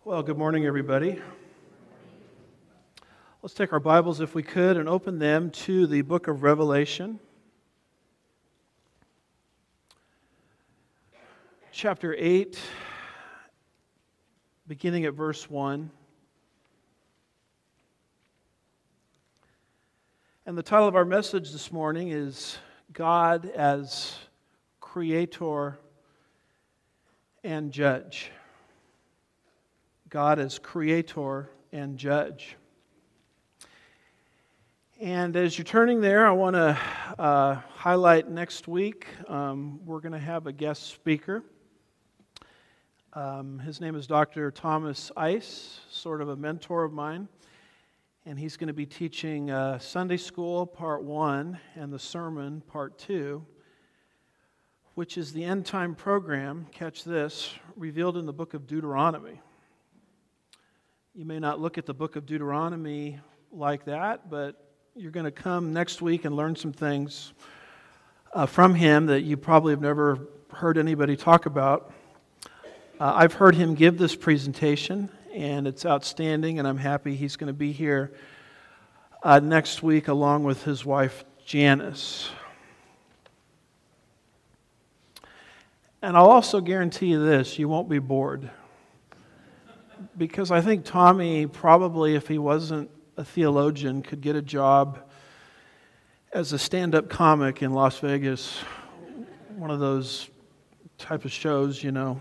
Well, good morning, everybody. Let's take our Bibles, if we could, and open them to the book of Revelation, chapter 8, beginning at verse 1. And the title of our message this morning is God as Creator and Judge. God as Creator and Judge. And as you're turning there, I want to highlight next week, we're going to have a guest speaker. His name is Dr. Thomas Ice, sort of a mentor of mine. And he's going to be teaching Sunday School Part 1 and the Sermon Part 2, which is the end time program, catch this, revealed in the book of Deuteronomy. You may not look at the book of Deuteronomy like that, but you're going to come next week and learn some things from him that you probably have never heard anybody talk about. I've heard him give this presentation, and it's outstanding, and I'm happy he's going to be here next week along with his wife, Janice. And I'll also guarantee you this, you won't be bored. Because I think Tommy probably, if he wasn't a theologian, could get a job as a stand-up comic in Las Vegas. One of those type of shows, you know.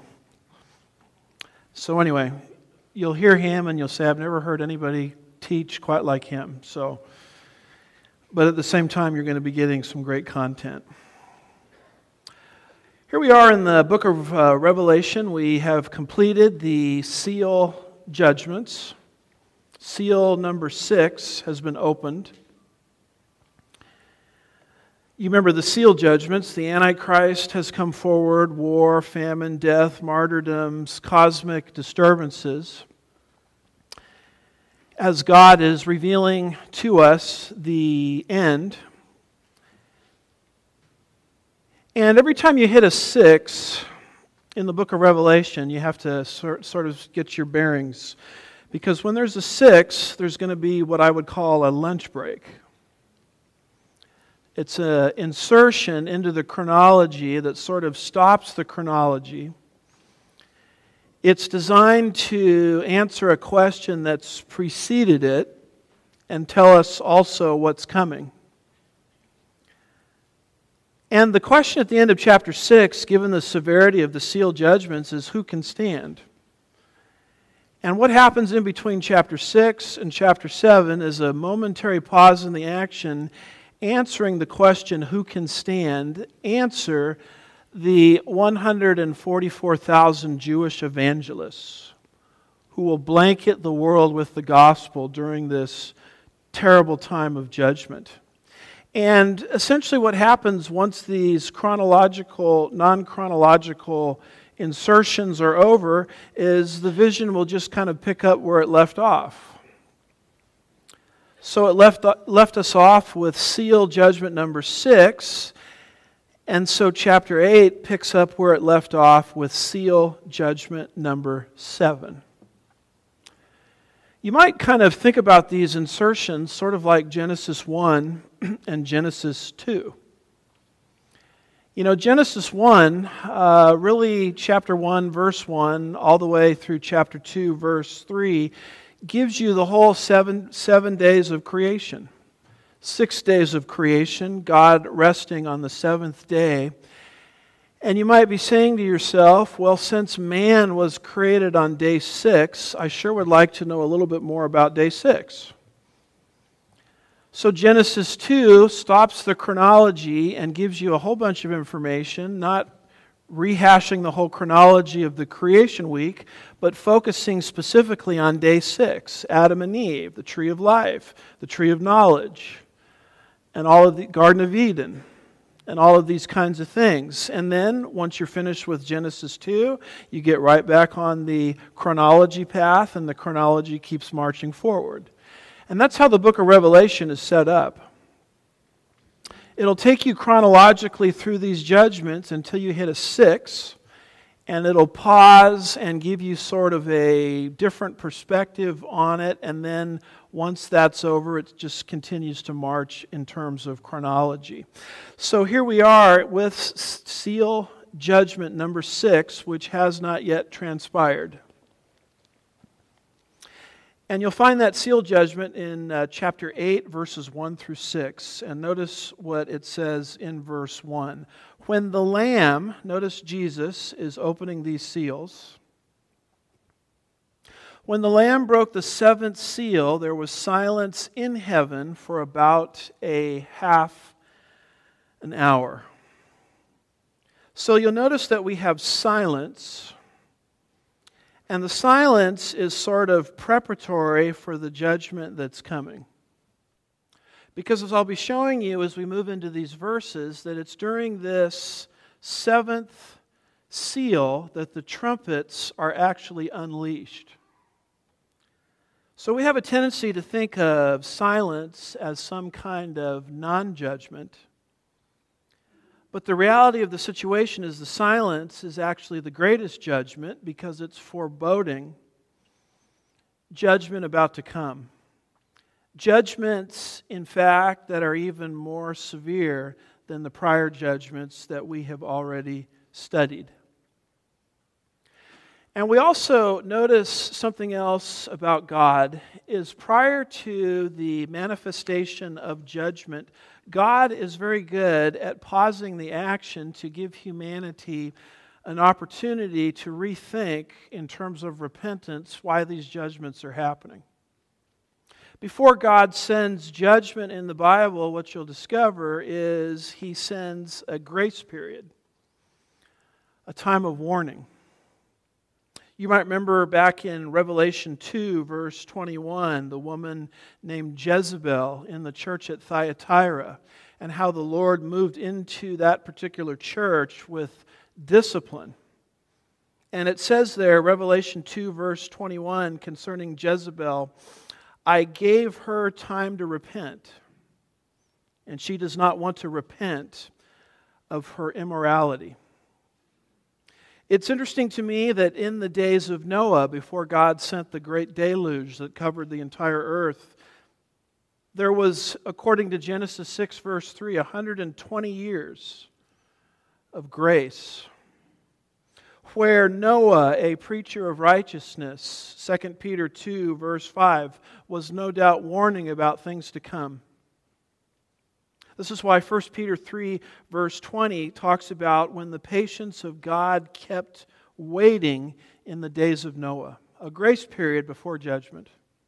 So anyway, you'll hear him and you'll say, I've never heard anybody teach quite like him. But at the same time, you're going to be getting some great content. Here we are in the book of Revelation. We have completed the seal judgments. Seal number 6 has been opened. You remember the seal judgments. The Antichrist has come forward, war, famine, death, martyrdoms, cosmic disturbances. As God is revealing to us the end. And every time you hit a 6 in the book of Revelation, you have to sort of get your bearings. Because when there's a 6, there's going to be what I would call a lunch break. It's an insertion into the chronology that sort of stops the chronology. It's designed to answer a question that's preceded it and tell us also what's coming. And the question at the end of chapter 6, given the severity of the seal judgments, is who can stand? And what happens in between chapter 6 and chapter 7 is a momentary pause in the action, answering the question, who can stand? Answer the 144,000 Jewish evangelists who will blanket the world with the gospel during this terrible time of judgment. And essentially what happens once these chronological, non-chronological insertions are over is the vision will just kind of pick up where it left off. So it left us off with seal judgment number 6, and so chapter 8 picks up where it left off with seal judgment number 7. You might kind of think about these insertions sort of like Genesis 1 and Genesis 2. You know, Genesis 1, really chapter 1, verse 1, all the way through chapter 2, verse 3, gives you the whole seven days of creation. 6 days of creation, God resting on the 7th day. And you might be saying to yourself, well, since man was created on day 6, I sure would like to know a little bit more about day 6. So Genesis 2 stops the chronology and gives you a whole bunch of information, not rehashing the whole chronology of the creation week, but focusing specifically on day 6, Adam and Eve, the tree of life, the tree of knowledge, and all of the Garden of Eden. And all of these kinds of things. And then, once you're finished with Genesis 2, you get right back on the chronology path, and the chronology keeps marching forward. And that's how the book of Revelation is set up. It'll take you chronologically through these judgments until you hit a 6, And it'll pause and give you sort of a different perspective on it. And then once that's over, it just continues to march in terms of chronology. So here we are with seal judgment number 6, which has not yet transpired. And you'll find that seal judgment in chapter 8, verses 1 through 6. And notice what it says in verse 1. When the Lamb, notice Jesus is opening these seals. When the Lamb broke the 7th seal, there was silence in heaven for about a half an hour. So you'll notice that we have silence. And the silence is sort of preparatory for the judgment that's coming. Because as I'll be showing you as we move into these verses, that it's during this 7th seal that the trumpets are actually unleashed. So we have a tendency to think of silence as some kind of non-judgment. But the reality of the situation is the silence is actually the greatest judgment because it's foreboding judgment about to come. Judgments, in fact, that are even more severe than the prior judgments that we have already studied. And we also notice something else about God is prior to the manifestation of judgment, God is very good at pausing the action to give humanity an opportunity to rethink in terms of repentance why these judgments are happening. Before God sends judgment in the Bible, what you'll discover is He sends a grace period, a time of warning. You might remember back in Revelation 2, verse 21, the woman named Jezebel in the church at Thyatira, and how the Lord moved into that particular church with discipline. And it says there, Revelation 2, verse 21, concerning Jezebel, I gave her time to repent, and she does not want to repent of her immorality. It's interesting to me that in the days of Noah, before God sent the great deluge that covered the entire earth, there was, according to Genesis 6, verse 3, 120 years of grace, where Noah, a preacher of righteousness, 2 Peter 2, verse 5, was no doubt warning about things to come. This is why 1 Peter 3, verse 20 talks about when the patience of God kept waiting in the days of Noah, a grace period before judgment.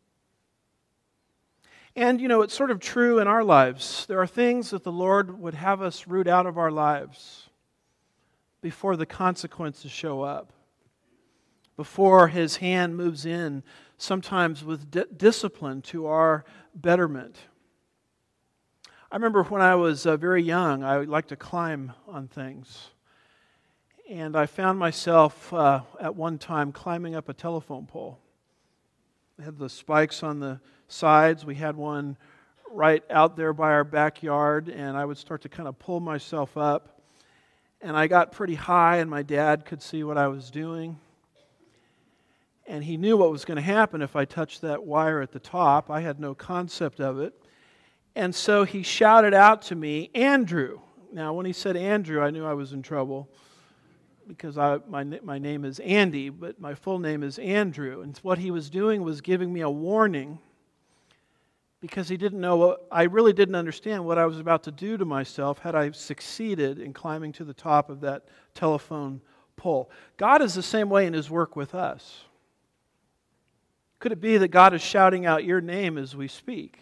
And, it's sort of true in our lives. There are things that the Lord would have us root out of our lives before the consequences show up, before His hand moves in, sometimes with discipline to our betterment. I remember when I was very young, I liked to climb on things. And I found myself at one time climbing up a telephone pole. It had the spikes on the sides. We had one right out there by our backyard, and I would start to kind of pull myself up. And I got pretty high, and my dad could see what I was doing. And he knew what was going to happen if I touched that wire at the top. I had no concept of it. And so he shouted out to me, Andrew. Now, when he said Andrew, I knew I was in trouble because my name is Andy, but my full name is Andrew. And what he was doing was giving me a warning because he didn't know, I really didn't understand what I was about to do to myself had I succeeded in climbing to the top of that telephone pole. God is the same way in His work with us. Could it be that God is shouting out your name as we speak?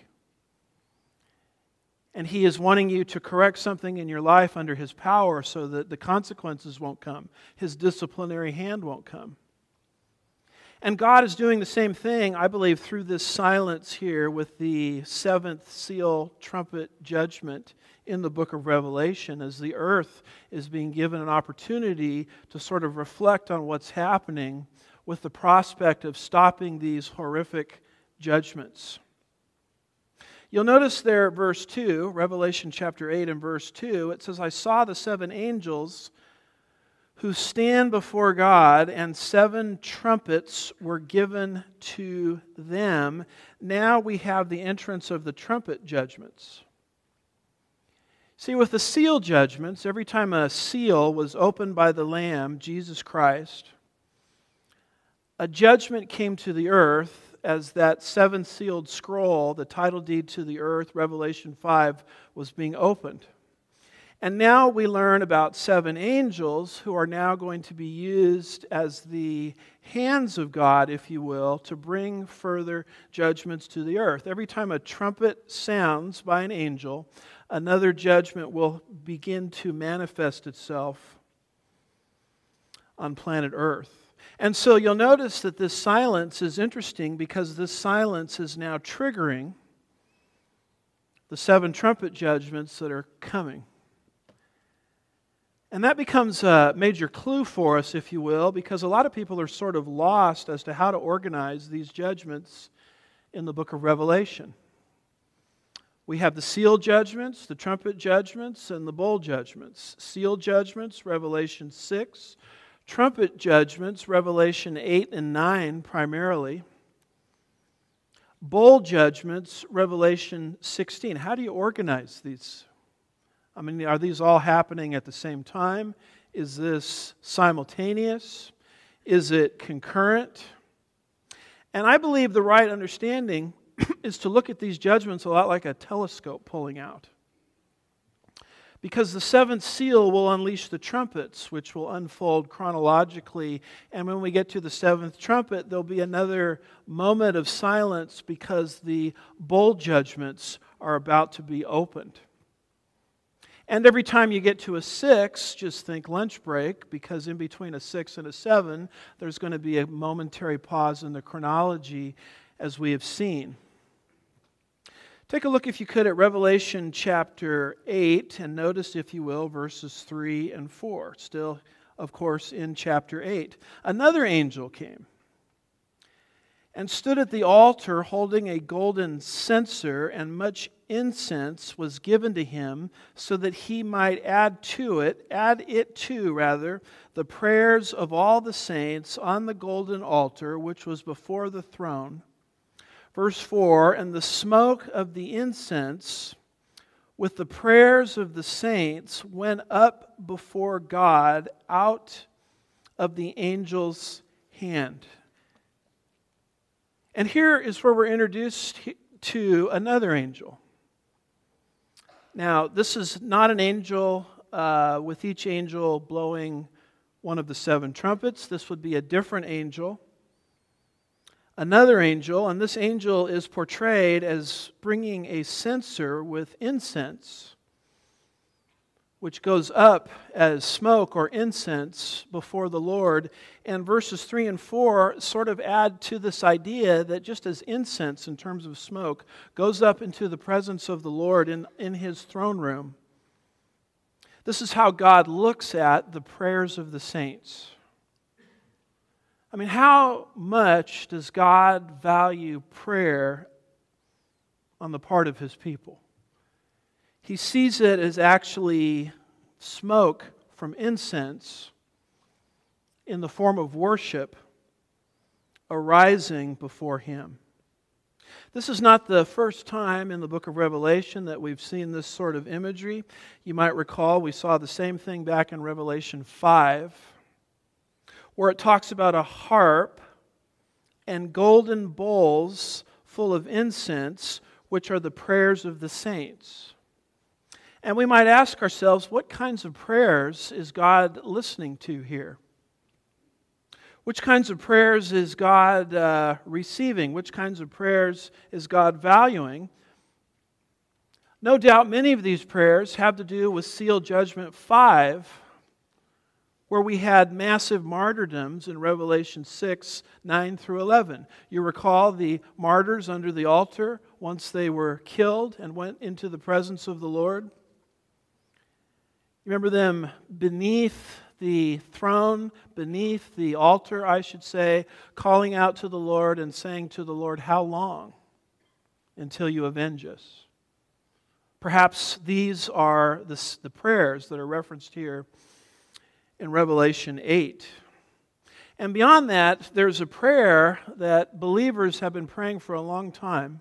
And He is wanting you to correct something in your life under His power so that the consequences won't come. His disciplinary hand won't come. And God is doing the same thing, I believe, through this silence here with the 7th seal trumpet judgment in the book of Revelation as the earth is being given an opportunity to sort of reflect on what's happening with the prospect of stopping these horrific judgments. You'll notice there, verse 2, Revelation chapter 8 and verse 2, it says, I saw the 7 angels who stand before God, and 7 trumpets were given to them. Now we have the entrance of the trumpet judgments. See, with the seal judgments, every time a seal was opened by the Lamb, Jesus Christ, a judgment came to the earth as that 7-sealed scroll, the title deed to the earth, Revelation 5, was being opened. And now we learn about 7 angels who are now going to be used as the hands of God, if you will, to bring further judgments to the earth. Every time a trumpet sounds by an angel, another judgment will begin to manifest itself on planet Earth. And so you'll notice that this silence is interesting because this silence is now triggering the 7 trumpet judgments that are coming. And that becomes a major clue for us, if you will, because a lot of people are sort of lost as to how to organize these judgments in the book of Revelation. We have the seal judgments, the trumpet judgments, and the bowl judgments. Seal judgments, Revelation 6. Trumpet judgments, Revelation 8 and 9 primarily. Bowl judgments, Revelation 16. How do you organize these? I mean, are these all happening at the same time? Is this simultaneous? Is it concurrent? And I believe the right understanding is to look at these judgments a lot like a telescope pulling out. Because the 7th seal will unleash the trumpets, which will unfold chronologically. And when we get to the 7th trumpet, there'll be another moment of silence because the bowl judgments are about to be opened. And every time you get to a 6, just think lunch break, because in between a 6 and a 7, there's going to be a momentary pause in the chronology, as we have seen. Take a look, if you could, at Revelation chapter 8, and notice, if you will, verses 3 and 4. Still, of course, in chapter 8. Another angel came and stood at the altar holding a golden censer, and much incense was given to him, so that he might add it to the prayers of all the saints on the golden altar which was before the throne. Verse 4, and the smoke of the incense with the prayers of the saints went up before God out of the angel's hand. And here is where we're introduced to another angel. Now, this is not an angel with each angel blowing one of the 7 trumpets. This would be a different angel. Another angel, and this angel is portrayed as bringing a censer with incense, which goes up as smoke or incense before the Lord. And verses 3 and 4 sort of add to this idea that just as incense, in terms of smoke, goes up into the presence of the Lord in His throne room, this is how God looks at the prayers of the saints. I mean, how much does God value prayer on the part of His people? He sees it as actually smoke from incense in the form of worship arising before Him. This is not the first time in the book of Revelation that we've seen this sort of imagery. You might recall we saw the same thing back in Revelation 5, where it talks about a harp and golden bowls full of incense, which are the prayers of the saints. And we might ask ourselves, what kinds of prayers is God listening to here? Which kinds of prayers is God receiving? Which kinds of prayers is God valuing? No doubt many of these prayers have to do with seal judgment 5, where we had massive martyrdoms in Revelation 6, 9 through 11. You recall the martyrs under the altar once they were killed and went into the presence of the Lord? You remember them beneath the throne, beneath the altar, I should say, calling out to the Lord and saying to the Lord, "How long until you avenge us?" Perhaps these are the prayers that are referenced here in Revelation 8. And beyond that, there's a prayer that believers have been praying for a long time.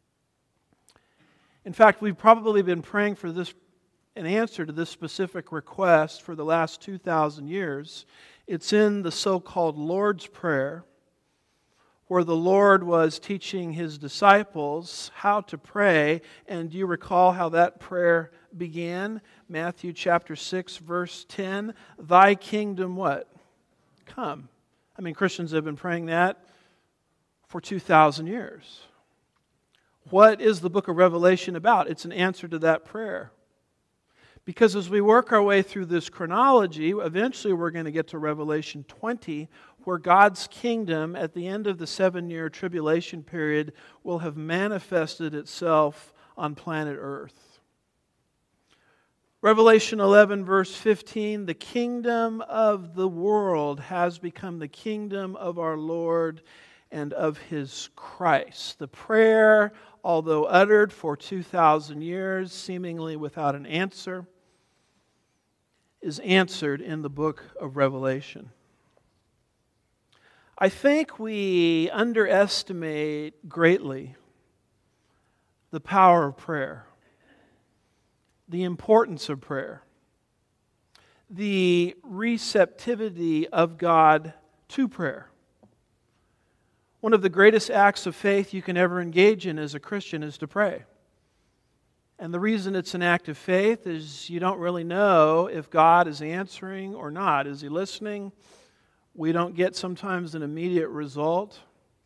In fact, we've probably been praying for this, an answer to this specific request for the last 2,000 years. It's in the so-called Lord's Prayer, where the Lord was teaching His disciples how to pray. And do you recall how that prayer began? Matthew chapter 6, verse 10, "Thy kingdom" what? Come. I mean, Christians have been praying that for 2,000 years. What is the book of Revelation about? It's an answer to that prayer. Because as we work our way through this chronology, eventually we're going to get to Revelation 20, where God's kingdom at the end of the 7-year tribulation period will have manifested itself on planet Earth. Revelation 11, verse 15, "The kingdom of the world has become the kingdom of our Lord and of His Christ." The prayer, although uttered for 2,000 years, seemingly without an answer, is answered in the book of Revelation. I think we underestimate greatly the power of prayer, the importance of prayer, the receptivity of God to prayer. One of the greatest acts of faith you can ever engage in as a Christian is to pray. And the reason it's an act of faith is you don't really know if God is answering or not. Is He listening? We don't get sometimes an immediate result.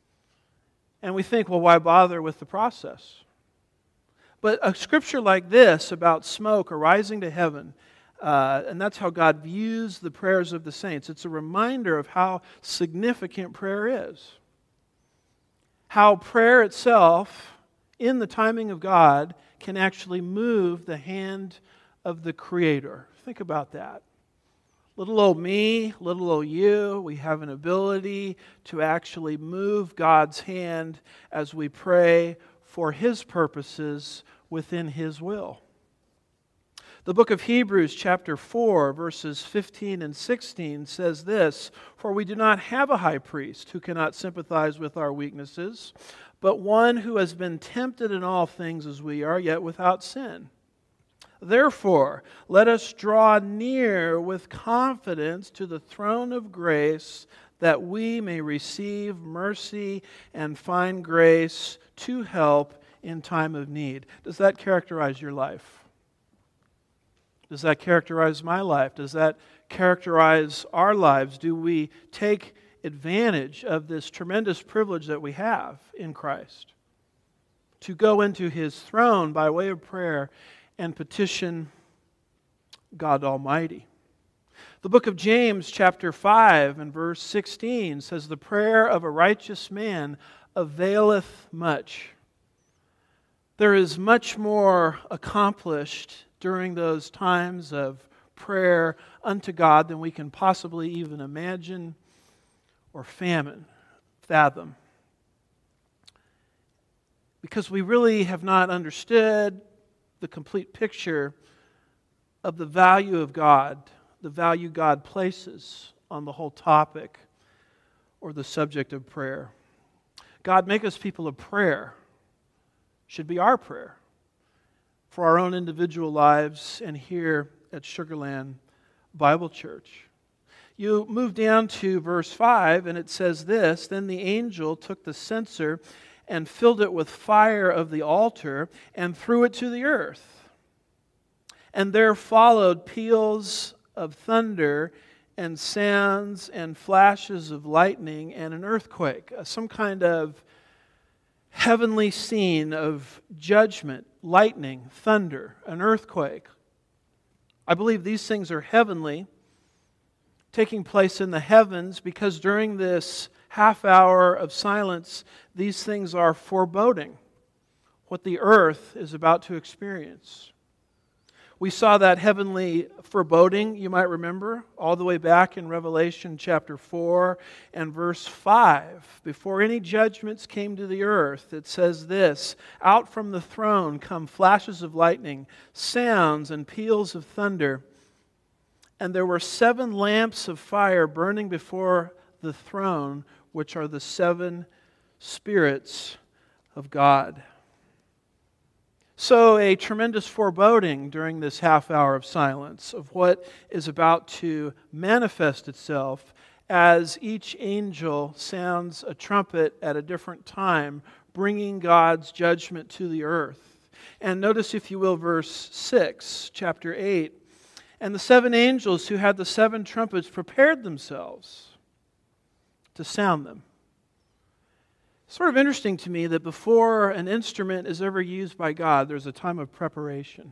And we think, well, why bother with the process? But a scripture like this about smoke arising to heaven, and that's how God views the prayers of the saints. It's a reminder of how significant prayer is. How prayer itself, in the timing of God, can actually move the hand of the Creator. Think about that. Little old me, little old you, we have an ability to actually move God's hand as we pray for His purposes within His will. The book of Hebrews chapter 4, verses 15 and 16 says this, "For we do not have a high priest who cannot sympathize with our weaknesses, but one who has been tempted in all things as we are, yet without sin. Therefore, let us draw near with confidence to the throne of grace, that we may receive mercy and find grace to help in time of need." Does that characterize your life? Does that characterize my life? Does that characterize our lives? Do we take advantage of this tremendous privilege that we have in Christ to go into His throne by way of prayer and petition God Almighty? The book of James chapter 5 and verse 16 says, "The prayer of a righteous man availeth much." There is much more accomplished during those times of prayer unto God than we can possibly even imagine or fathom. Because we really have not understood the complete picture of the value of God, the value God places on the whole topic or the subject of prayer. God, make us people of prayer should be our prayer for our own individual lives and here at Sugarland Bible Church. You move down to verse 5 and it says this, "Then the angel took the censer and filled it with fire of the altar and threw it to the earth. And there followed peals of thunder and sounds and flashes of lightning and an earthquake." Some kind of heavenly scene of judgment, lightning, thunder, an earthquake. I believe these things are heavenly, taking place in the heavens, because during this half hour of silence, these things are foreboding what the earth is about to experience. We saw that heavenly foreboding, you might remember, all the way back in Revelation chapter 4 and verse 5. Before any judgments came to the earth, it says this, "Out from the throne come flashes of lightning, sounds and peals of thunder, And there were 7 lamps of fire burning before the throne, which are the 7 spirits of God. So a tremendous foreboding during this half hour of silence of what is about to manifest itself as each angel sounds a trumpet at a different time, bringing God's judgment to the earth. And notice, if you will, verse 6, chapter 8. And the 7 angels who had the 7 trumpets prepared themselves to sound them. Sort of interesting to me that before an instrument is ever used by God, there's a time of preparation.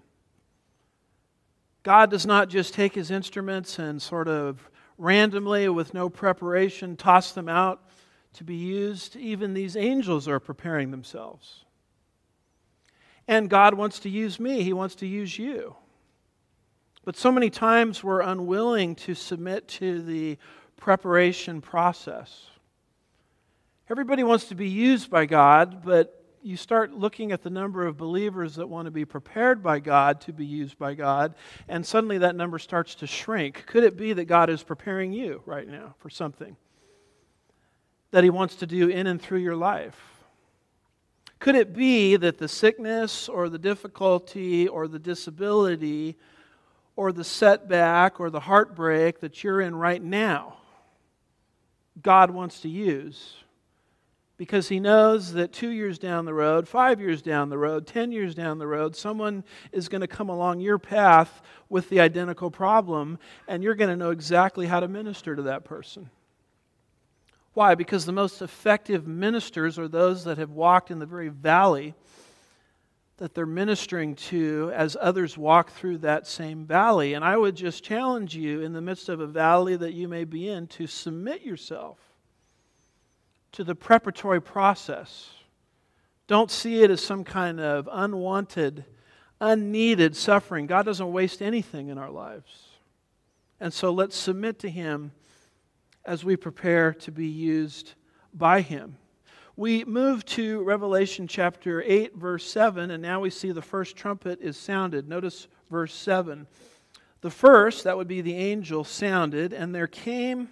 God does not just take His instruments and sort of randomly, with no preparation, toss them out to be used. Even these angels are preparing themselves. And God wants to use me. He wants to use you. But so many times we're unwilling to submit to the preparation process. Everybody wants to be used by God, but you start looking at the number of believers that want to be prepared by God to be used by God, and suddenly that number starts to shrink. Could it be that God is preparing you right now for something that He wants to do in and through your life? Could it be that the sickness or the difficulty or the disability or the setback or the heartbreak that you're in right now, God wants to use? Because He knows that 2 years down the road, 5 years down the road, 10 years down the road, someone is going to come along your path with the identical problem, and you're going to know exactly how to minister to that person. Why? Because the most effective ministers are those that have walked in the very valley that they're ministering to as others walk through that same valley. And I would just challenge you, in the midst of a valley that you may be in, to submit yourself to the preparatory process. Don't see it as some kind of unwanted, unneeded suffering. God doesn't waste anything in our lives. And so let's submit to Him as we prepare to be used by Him. We move to Revelation chapter 8, verse 7, and now we see the first trumpet is sounded. Notice verse 7. The first, that would be the angel, sounded, and there came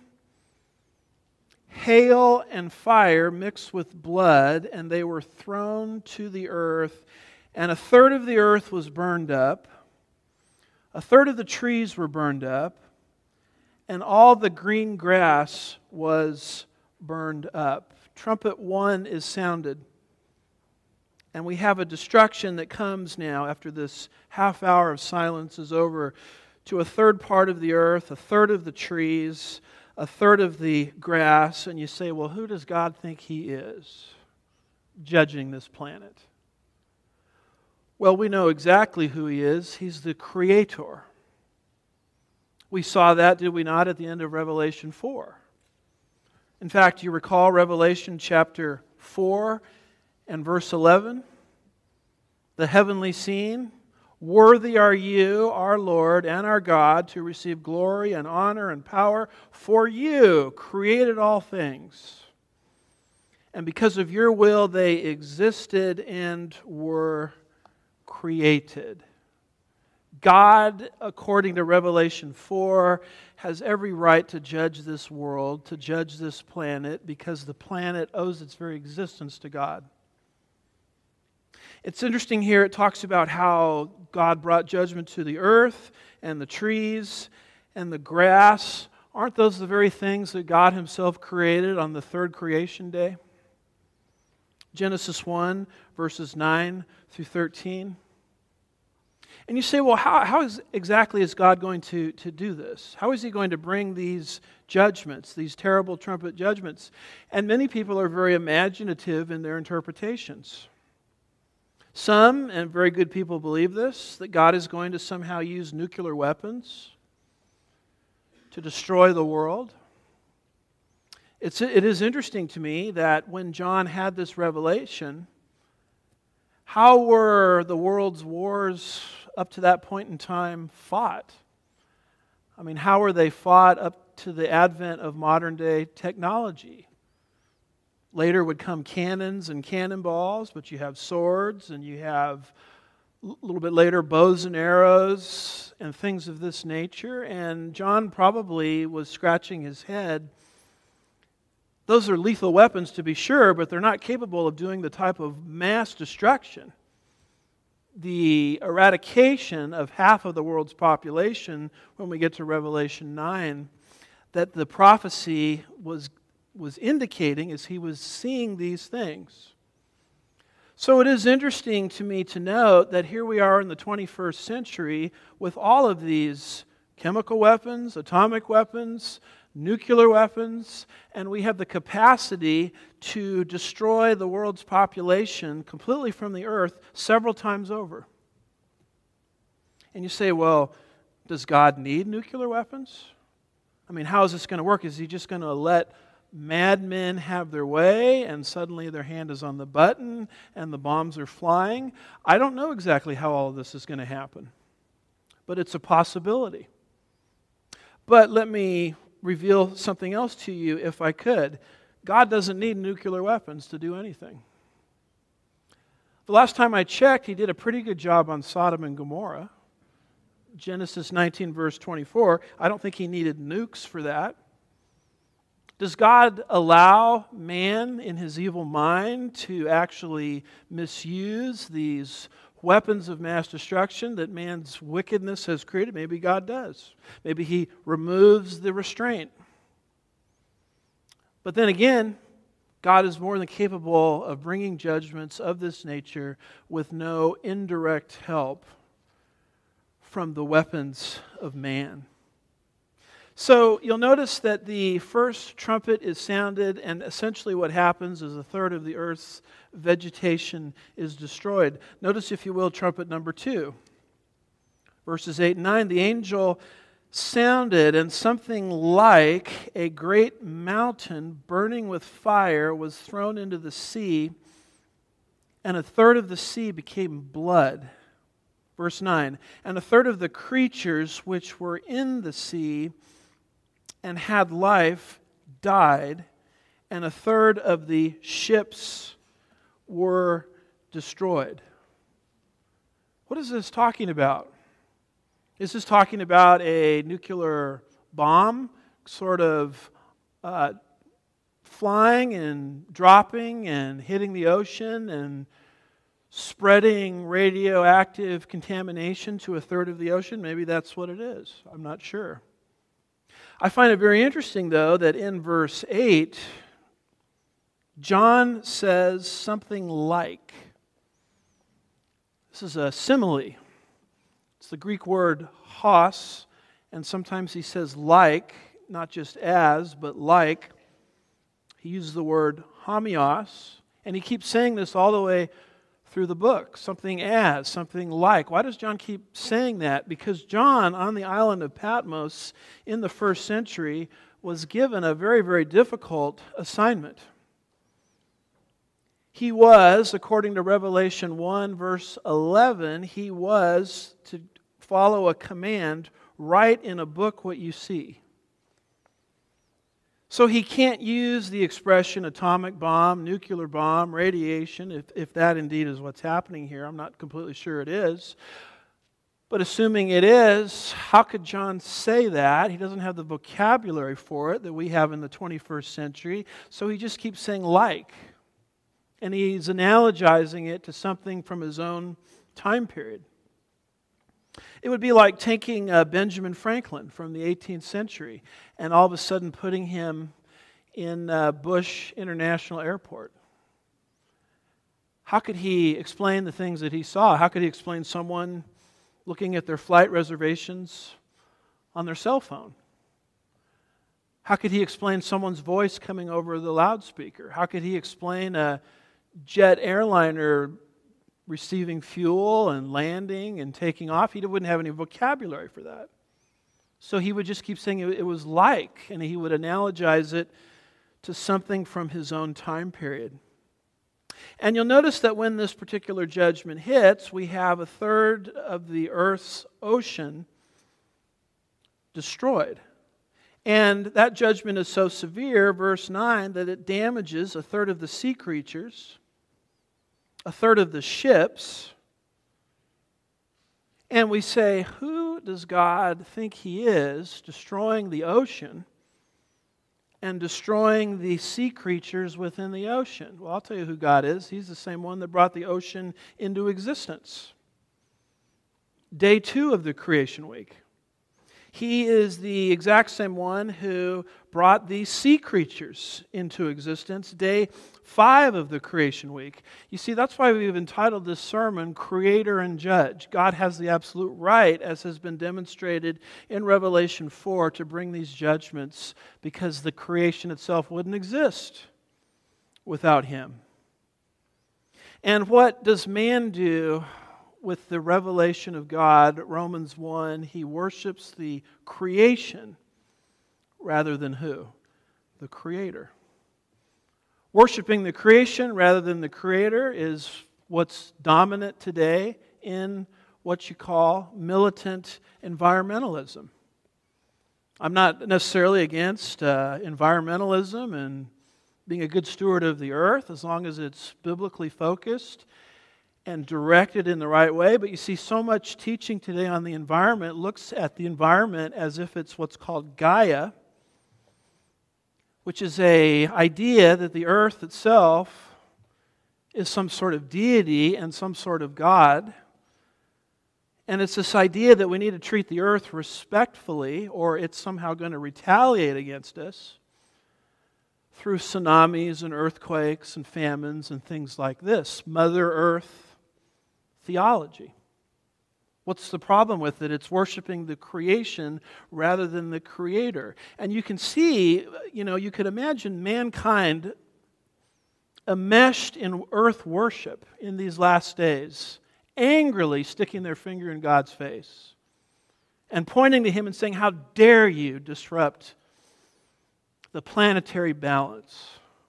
hail and fire mixed with blood, and they were thrown to the earth, and a third of the earth was burned up, a third of the trees were burned up, and all the green grass was burned up. Trumpet 1 is sounded, and we have a destruction that comes now after this half hour of silence is over to a third part of the earth, a third of the trees, a third of the grass. And you say, well, who does God think He is judging this planet? Well, we know exactly who He is. He's the Creator. We saw that, did we not, at the end of Revelation 4? In fact, you recall Revelation chapter 4 and verse 11? The heavenly scene. Worthy are you, our Lord and our God, to receive glory and honor and power, for you created all things. And because of your will they existed and were created. God, according to Revelation 4, has every right to judge this world, to judge this planet, because the planet owes its very existence to God. It's interesting here, it talks about how God brought judgment to the earth and the trees and the grass. Aren't those the very things that God Himself created on the third creation day? Genesis 1, verses 9 through 13. And you say, well, how exactly is God going to do this? How is He going to bring these judgments, these terrible trumpet judgments? And many people are very imaginative in their interpretations. Some, and very good people, believe this, that God is going to somehow use nuclear weapons to destroy the world. It is interesting to me that when John had this revelation, how were the world's wars up to that point in time fought? I mean, how were they fought up to the advent of modern day technology? Later would come cannons and cannonballs, but you have swords and you have little bit later, bows and arrows and things of this nature. And John probably was scratching his head. Those are lethal weapons to be sure, but they're not capable of doing the type of mass destruction, the eradication of half of the world's population when we get to Revelation 9, that the prophecy was indicating as he was seeing these things. So it is interesting to me to note that here we are in the 21st century with all of these chemical weapons, atomic weapons, nuclear weapons, and we have the capacity to destroy the world's population completely from the earth several times over. And you say, well, does God need nuclear weapons? I mean, how is this going to work? Is he just going to let madmen have their way and suddenly their hand is on the button and the bombs are flying? I don't know exactly how all of this is going to happen, but it's a possibility. But let me reveal something else to you if I could. God doesn't need nuclear weapons to do anything. The last time I checked, he did a pretty good job on Sodom and Gomorrah. Genesis 19 verse 24. I don't think he needed nukes for that. Does God allow man in his evil mind to actually misuse these weapons of mass destruction that man's wickedness has created? Maybe God does. Maybe he removes the restraint. But then again, God is more than capable of bringing judgments of this nature with no indirect help from the weapons of man. So you'll notice that the first trumpet is sounded, and essentially what happens is a third of the earth's vegetation is destroyed. Notice, if you will, trumpet number 2. Verses 8 and 9, the angel sounded, and something like a great mountain burning with fire was thrown into the sea, and a third of the sea became blood. Verse 9, and a third of the creatures which were in the sea and had life died, and a third of the ships were destroyed. What is this talking about? Is this talking about a nuclear bomb sort of flying and dropping and hitting the ocean and spreading radioactive contamination to a third of the ocean? Maybe that's what it is. I'm not sure. I find it very interesting, though, that in verse 8, John says something like. This is a simile. It's the Greek word hos, and sometimes he says like, not just as, but like. He uses the word homios, and he keeps saying this all the way through the book. Something as, something like. Why does John keep saying that? Because John, on the island of Patmos in the first century, was given a very, very difficult assignment. He was, according to Revelation 1, verse 11, he was to follow a command, write in a book what you see. So he can't use the expression atomic bomb, nuclear bomb, radiation, if that indeed is what's happening here. I'm not completely sure it is. But assuming it is, how could John say that? He doesn't have the vocabulary for it that we have in the 21st century. So he just keeps saying like. And he's analogizing it to something from his own time period. It would be like taking Benjamin Franklin from the 18th century and all of a sudden putting him in Bush International Airport. How could he explain the things that he saw? How could he explain someone looking at their flight reservations on their cell phone? How could he explain someone's voice coming over the loudspeaker? How could he explain a jet airliner receiving fuel and landing and taking off? He wouldn't have any vocabulary for that. So he would just keep saying it was like, and he would analogize it to something from his own time period. And you'll notice that when this particular judgment hits, we have a third of the earth's ocean destroyed. And that judgment is so severe, verse 9, that it damages a third of the sea creatures, a third of the ships, And we say, who does God think He is, destroying the ocean and destroying the sea creatures within the ocean? Well, I'll tell you who God is. He's the same one that brought the ocean into existence. Day 2 of the creation week. He is the exact same one who brought the sea creatures into existence. Day 5 of the creation week. You see, that's why we've entitled this sermon, Creator and Judge. God has the absolute right, as has been demonstrated in Revelation 4, to bring these judgments because the creation itself wouldn't exist without Him. And what does man do with the revelation of God? Romans 1, he worships the creation rather than who? The Creator. Worshiping the creation rather than the Creator is what's dominant today in what you call militant environmentalism. I'm not necessarily against environmentalism and being a good steward of the earth as long as it's biblically focused and directed in the right way. But you see, so much teaching today on the environment looks at the environment as if it's what's called Gaia, which is an idea that the earth itself is some sort of deity and some sort of God. And it's this idea that we need to treat the earth respectfully or it's somehow going to retaliate against us through tsunamis and earthquakes and famines and things like this. Mother Earth theology. What's the problem with it? It's worshiping the creation rather than the Creator. And you can see, you could imagine mankind enmeshed in earth worship in these last days, angrily sticking their finger in God's face and pointing to Him and saying, how dare you disrupt the planetary balance?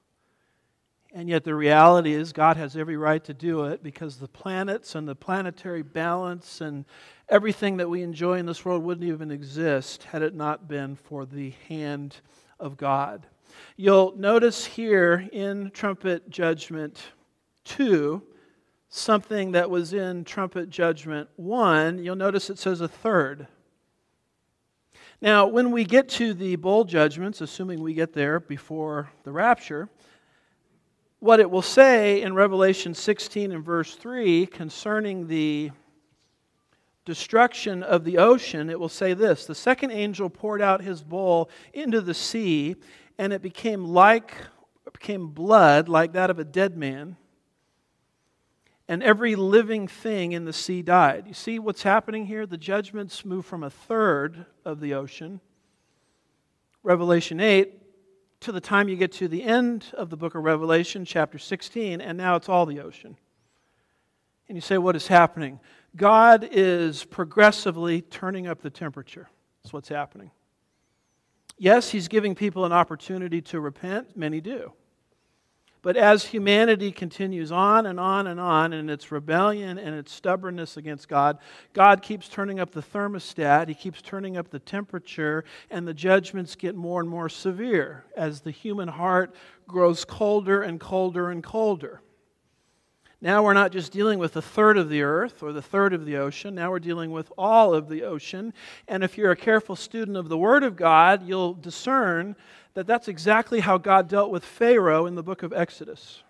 And yet the reality is God has every right to do it because the planets and the planetary balance and everything that we enjoy in this world wouldn't even exist had it not been for the hand of God. You'll notice here in Trumpet Judgment 2, something that was in Trumpet Judgment 1, you'll notice it says a third. Now, when we get to the bowl judgments, assuming we get there before the rapture, what it will say in Revelation 16 and verse 3 concerning the destruction of the ocean, it will say this: the second angel poured out his bowl into the sea, and it became blood like that of a dead man, and every living thing in the sea died. You see what's happening here? The judgments move from a third of the ocean, Revelation 8, to the time you get to the end of the book of Revelation, chapter 16, and now it's all the ocean. And you say, what is happening? God is progressively turning up the temperature. That's what's happening. Yes, He's giving people an opportunity to repent. Many do. But as humanity continues on and on and on in its rebellion and its stubbornness against God, God keeps turning up the thermostat, He keeps turning up the temperature, and the judgments get more and more severe as the human heart grows colder and colder and colder. Now we're not just dealing with a third of the earth or the third of the ocean. Now we're dealing with all of the ocean. And if you're a careful student of the Word of God, you'll discern that that's exactly how God dealt with Pharaoh in the book of Exodus.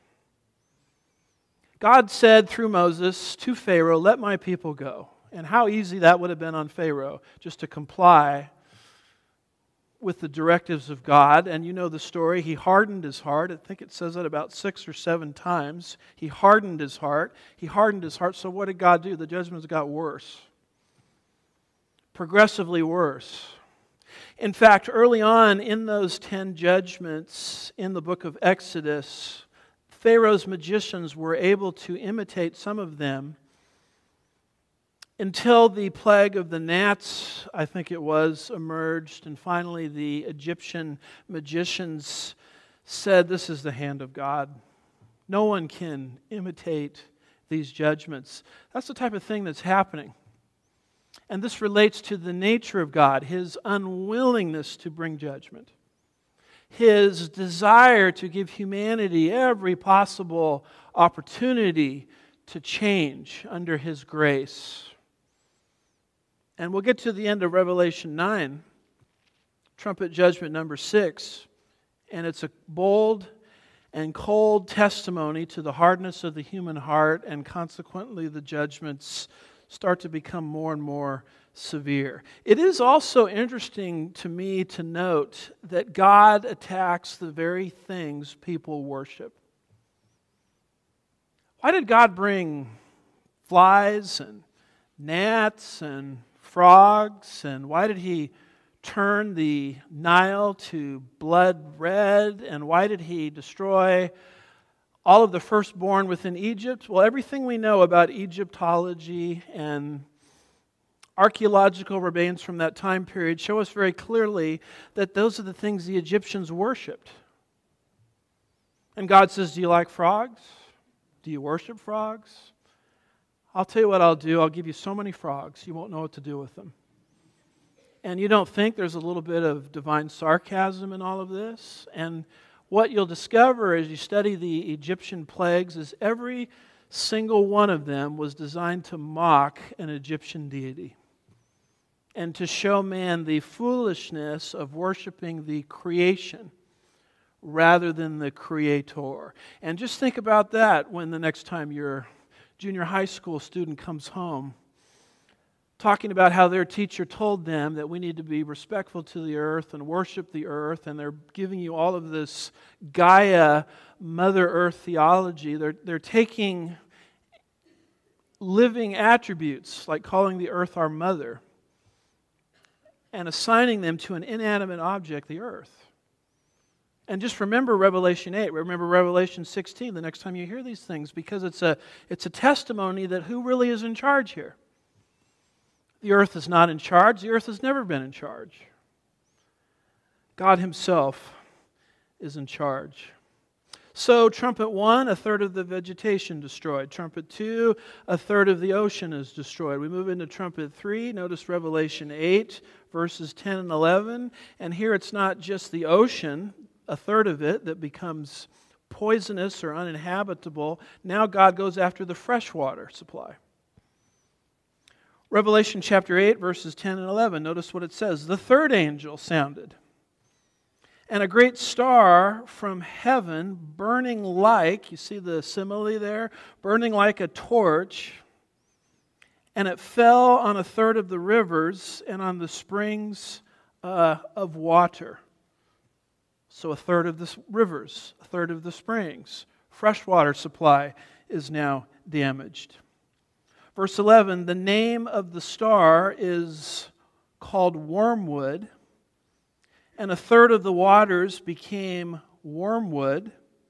God said through Moses to Pharaoh, let my people go. And how easy that would have been on Pharaoh just to comply with the directives of God. And you know the story. He hardened his heart. I think it says that about 6 or 7 times. He hardened his heart. He hardened his heart. So what did God do? The judgments got worse. Progressively worse. In fact, early on in those 10 judgments in the book of Exodus, Pharaoh's magicians were able to imitate some of them until the plague of the gnats, I think it was, emerged. And finally the Egyptian magicians said, this is the hand of God. No one can imitate these judgments. That's the type of thing that's happening. And this relates to the nature of God, His unwillingness to bring judgment, His desire to give humanity every possible opportunity to change under His grace. And we'll get to the end of Revelation 9, trumpet judgment number 6, and it's a bold and cold testimony to the hardness of the human heart, and consequently the judgments start to become more and more severe. It is also interesting to me to note that God attacks the very things people worship. Why did God bring flies and gnats and frogs, and why did He turn the Nile to blood red, and why did He destroy all of the firstborn within Egypt? Well, everything we know about Egyptology and archaeological remains from that time period show us very clearly that those are the things the Egyptians worshipped. And God says, do you like frogs? Do you worship frogs? I'll tell you what I'll do. I'll give you so many frogs, you won't know what to do with them. And you don't think there's a little bit of divine sarcasm in all of this? And what you'll discover as you study the Egyptian plagues is every single one of them was designed to mock an Egyptian deity and to show man the foolishness of worshiping the creation rather than the Creator. And just think about that when the next time your junior high school student comes home talking about how their teacher told them that we need to be respectful to the earth and worship the earth, and they're giving you all of this Gaia, Mother Earth theology. They're taking living attributes, like calling the earth our mother, and assigning them to an inanimate object, the earth. And just remember Revelation 8, remember Revelation 16 the next time you hear these things, because it's a testimony that who really is in charge here. The earth is not in charge. The earth has never been in charge. God Himself is in charge. So, trumpet 1, a third of the vegetation destroyed. Trumpet 2, a third of the ocean is destroyed. We move into trumpet 3. Notice Revelation 8, verses 10 and 11. And here it's not just the ocean, a third of it, that becomes poisonous or uninhabitable. Now God goes after the freshwater supply. Revelation chapter 8, verses 10 and 11. Notice what it says. The third angel sounded, and a great star from heaven, burning like, you see the simile there? Burning like a torch, and it fell on a third of the rivers and on the springs of water. So a third of the rivers, a third of the springs. Freshwater supply is now damaged. Verse 11, the name of the star is called Wormwood, and a third of the waters became wormwood,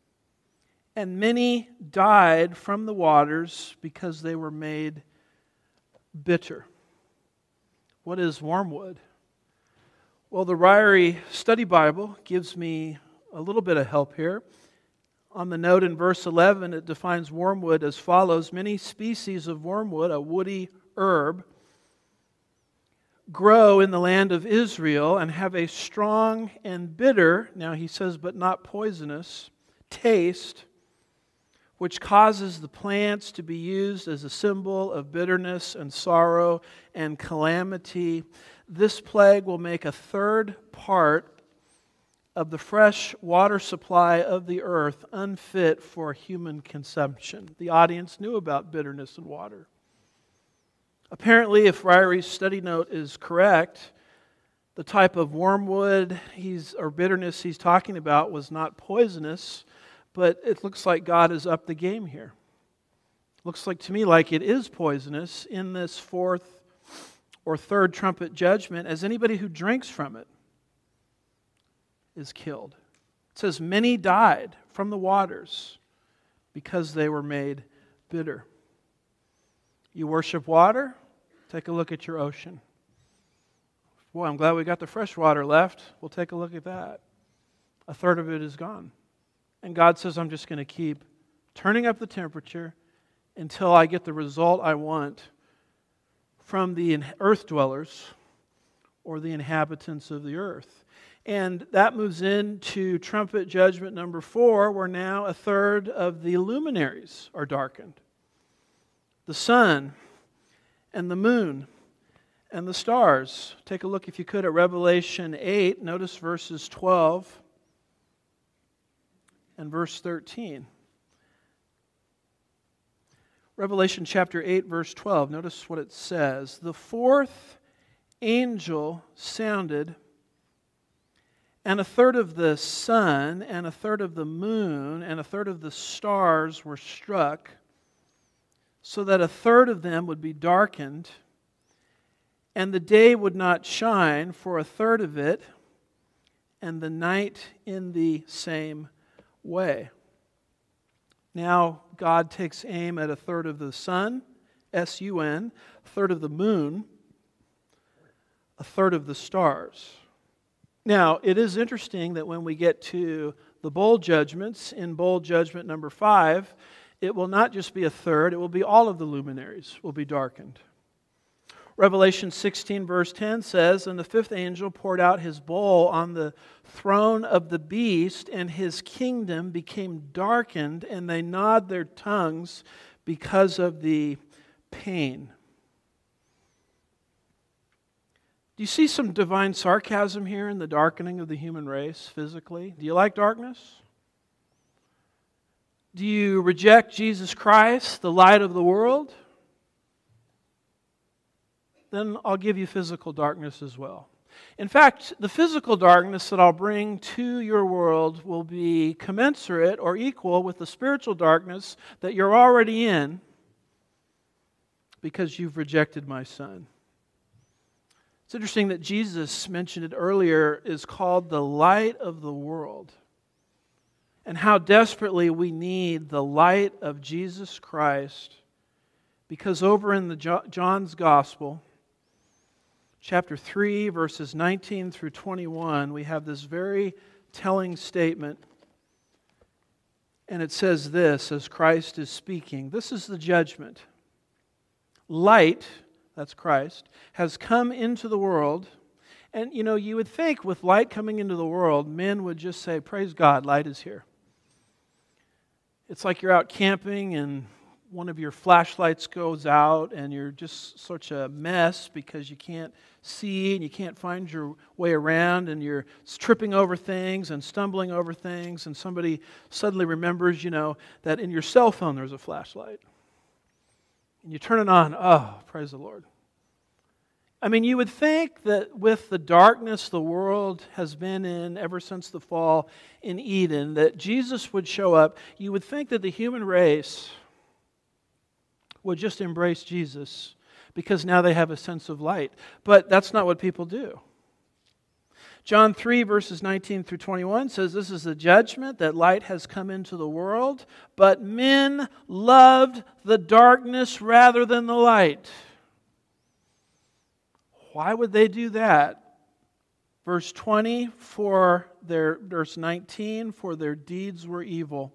and many died from the waters because they were made bitter. What is wormwood? Well, the Ryrie Study Bible gives me a little bit of help here. On the note in verse 11, it defines wormwood as follows. Many species of wormwood, a woody herb, grow in the land of Israel and have a strong and bitter, now he says, but not poisonous, taste, which causes the plants to be used as a symbol of bitterness and sorrow and calamity. This plague will make a third part of the fresh water supply of the earth unfit for human consumption. The audience knew about bitterness and water. Apparently, if Ryrie's study note is correct, the type of wormwood or bitterness he's talking about was not poisonous, but it looks like God has upped the game here. Looks like to me like it is poisonous in this fourth or third trumpet judgment, as anybody who drinks from it is killed. It says, many died from the waters because they were made bitter. You worship water? Take a look at your ocean. Boy, I'm glad we got the fresh water left. We'll take a look at that. A third of it is gone. And God says, I'm just going to keep turning up the temperature until I get the result I want from the earth dwellers or the inhabitants of the earth. And that moves into trumpet judgment number 4, where now a third of the luminaries are darkened. The sun and the moon and the stars. Take a look, if you could, at Revelation 8. Notice verses 12 and verse 13. Revelation chapter 8, verse 12. Notice what it says. The fourth angel sounded, and a third of the sun, and a third of the moon, and a third of the stars were struck, so that a third of them would be darkened, and the day would not shine for a third of it, and the night in the same way. Now God takes aim at a third of the sun, S-U-N, a third of the moon, a third of the stars. Now, it is interesting that when we get to the bowl judgments, in bowl judgment number 5, it will not just be a third, it will be all of the luminaries will be darkened. Revelation 16 verse 10 says, and the fifth angel poured out his bowl on the throne of the beast, and his kingdom became darkened, and they gnawed their tongues because of the pain. Do you see some divine sarcasm here in the darkening of the human race physically? Do you like darkness? Do you reject Jesus Christ, the light of the world? Then I'll give you physical darkness as well. In fact, the physical darkness that I'll bring to your world will be commensurate or equal with the spiritual darkness that you're already in because you've rejected my Son. It's interesting that Jesus, mentioned it earlier, is called the light of the world. And how desperately we need the light of Jesus Christ, because over in the John's Gospel, chapter 3, verses 19 through 21, we have this very telling statement. And it says this, as Christ is speaking, this is the judgment. Light, that's Christ, has come into the world. And you would think with light coming into the world, men would just say, praise God, light is here. It's like you're out camping and one of your flashlights goes out and you're just such a mess because you can't see and you can't find your way around and you're tripping over things and stumbling over things, and somebody suddenly remembers, that in your cell phone there's a flashlight. And you turn it on, oh, praise the Lord. I mean, you would think that with the darkness the world has been in ever since the fall in Eden, that Jesus would show up. You would think that the human race would just embrace Jesus because now they have a sense of light. But that's not what people do. John 3, verses 19 through 21 says, this is the judgment, that light has come into the world, but men loved the darkness rather than the light. Why would they do that? Verse 20, verse 19, for their deeds were evil.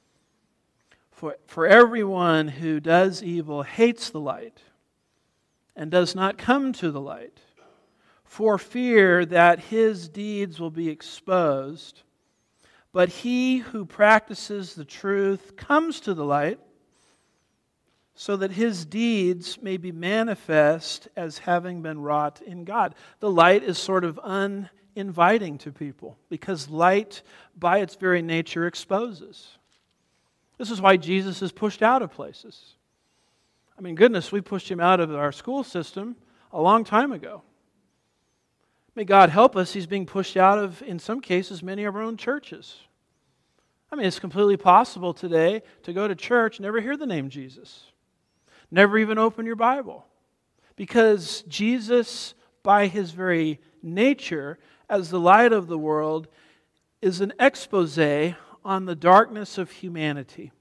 For everyone who does evil hates the light and does not come to the light, for fear that his deeds will be exposed. But he who practices the truth comes to the light, so that his deeds may be manifest as having been wrought in God. The light is sort of uninviting to people because light, by its very nature, exposes. This is why Jesus is pushed out of places. I mean, goodness, we pushed him out of our school system a long time ago. May God help us, he's being pushed out of, in some cases, many of our own churches. I mean, it's completely possible today to go to church and never hear the name Jesus. Never even open your Bible. Because Jesus, by his very nature, as the light of the world, is an expose on the darkness of humanity.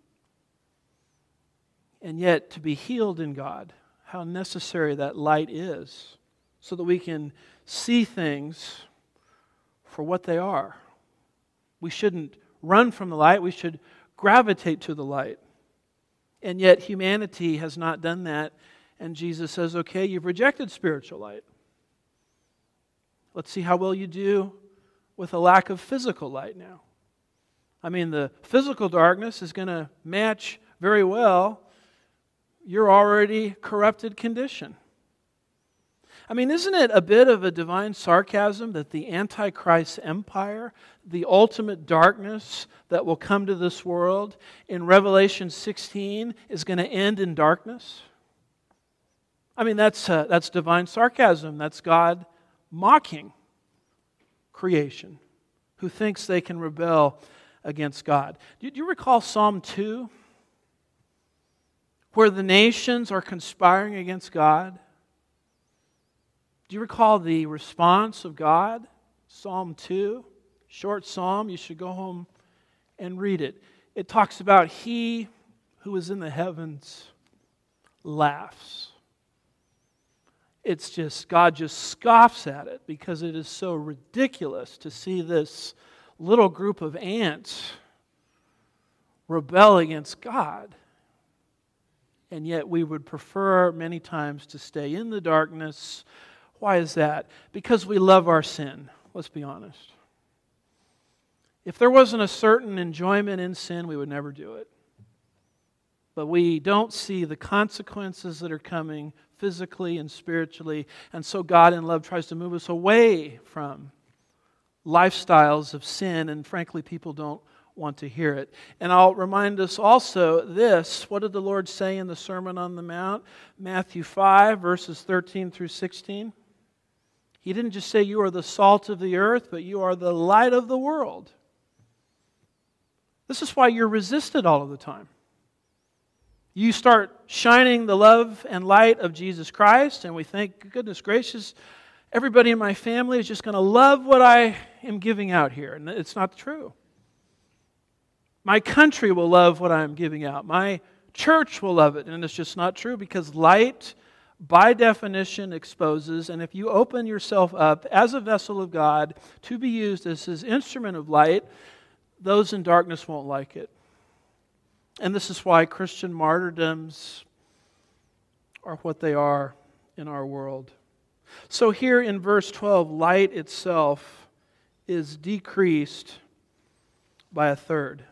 And yet, to be healed in God, how necessary that light is, so that we can see things for what they are. We shouldn't run from the light, we should gravitate to the light. And yet humanity has not done that. And Jesus says, okay, you've rejected spiritual light. Let's see how well you do with a lack of physical light now. I mean, the physical darkness is going to match very well your already corrupted condition. I mean, isn't it a bit of a divine sarcasm that the Antichrist empire, the ultimate darkness that will come to this world in Revelation 16 is going to end in darkness? I mean, that's divine sarcasm. That's God mocking creation who thinks they can rebel against God. Do you recall Psalm 2? Where the nations are conspiring against God? Do you recall the response of God? Psalm 2, short psalm, you should go home and read it. It talks about He who is in the heavens laughs. It's just, God just scoffs at it because it is so ridiculous to see this little group of ants rebel against God. And yet we would prefer many times to stay in the darkness. Why is that? Because we love our sin. Let's be honest. If there wasn't a certain enjoyment in sin, we would never do it. But we don't see the consequences that are coming physically and spiritually. And so God in love tries to move us away from lifestyles of sin. And frankly, people don't want to hear it. And I'll remind us also this. What did the Lord say in the Sermon on the Mount? Matthew 5, verses 13 through 16. He didn't just say you are the salt of the earth, but you are the light of the world. This is why you're resisted all of the time. You start shining the love and light of Jesus Christ, and we think, goodness gracious, everybody in my family is just going to love what I am giving out here. And it's not true. My country will love what I'm giving out. My church will love it. And it's just not true because light, by definition, exposes. And if you open yourself up as a vessel of God to be used as His instrument of light, those in darkness won't like it. And this is why Christian martyrdoms are what they are in our world. So here in verse 12, light itself is decreased by a third.